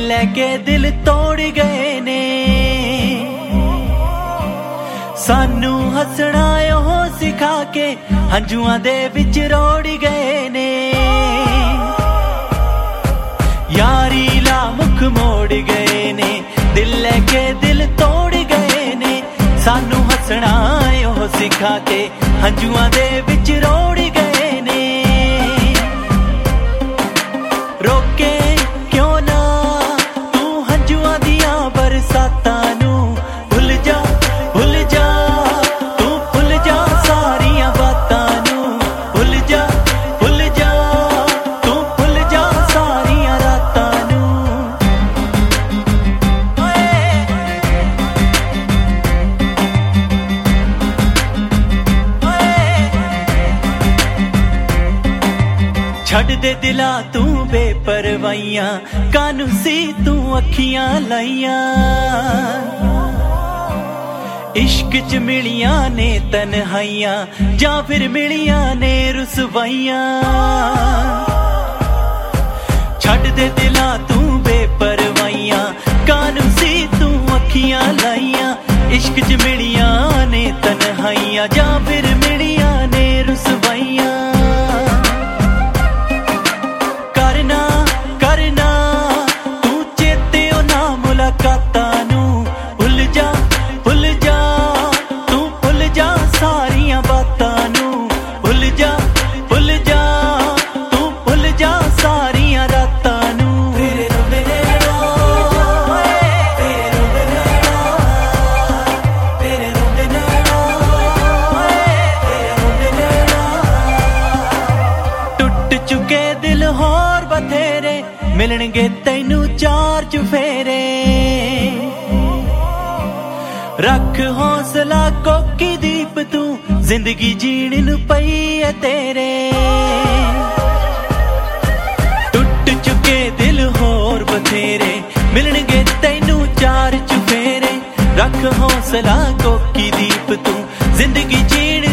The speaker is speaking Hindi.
लेके दिल तोड़ गए ने। सानू हसना ओह सिखा के हंजुआं दे विच रोड़ गए ने। यारी ला मुख मोड़ गए ने, दिल लेके दिल तोड़ गए ने। सानू हसना ओह सिखा के हंजुआं दे विच रोड़ गए ने। रोके क्यों ना तू हंजुआं दियां बरसातां नू, भुल जा तू भुल जा सारियां बातां नू। भुल जा तू भुल जा सारियां रातां नू। छड़ दे दिला तू बेपरवाइयां, कानू सी तू अखियां लाइयां। इश्क च मिलियां ने तन्हाइयां, जां फिर मिलियां ने रुसवाइयां। छड़ दे दिला तू बेपरवाइयां, कानू सी तू अखियां लाइयां। इश्क च मिलियां ने तन्हाइयां, जां फिर मिलियां ने रुसवाइयां। चुके दिल होर बथेरे, मिलणगे तैनू चार चुफेरे। रख हौसला कोकी दीप तू, जिंदगी जीण नू पई है तेरे। टुट चुके दिल होर बथेरे, मिलणगे तैनू चार चुफेरे। रख हौसला कोकी दीप तू, जिंदगी जीण